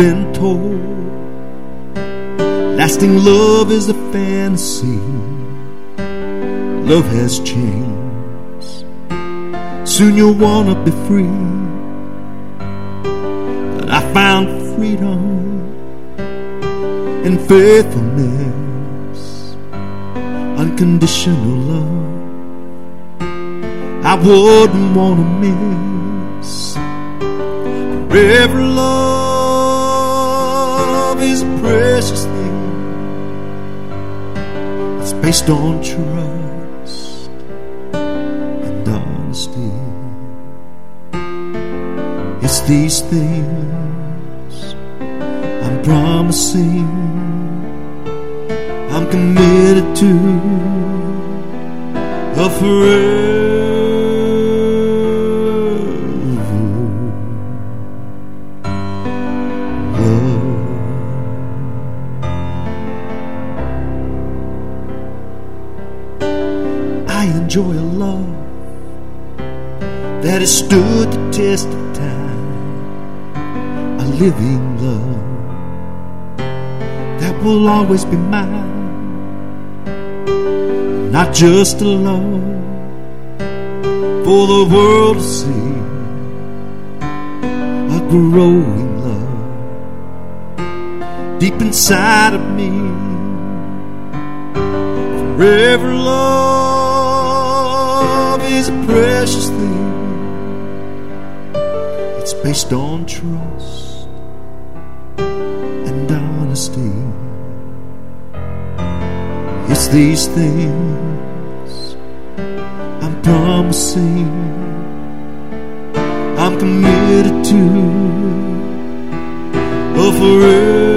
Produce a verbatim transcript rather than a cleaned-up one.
been told. Lasting love is a fantasy. Love has chains. Soon you'll wanna be free. But I found freedom in faithfulness, unconditional love. I wouldn't wanna miss. Forever love is a precious thing. It's based on trust and honesty. It's these things I'm promising. I'm committed to a forever enjoy a love that has stood the test of time, a living love that will always be mine, not just a love for the world to see, a growing love deep inside of me. Forever love is a precious thing. It's based on trust and honesty. It's these things I'm promising. I'm committed to a forever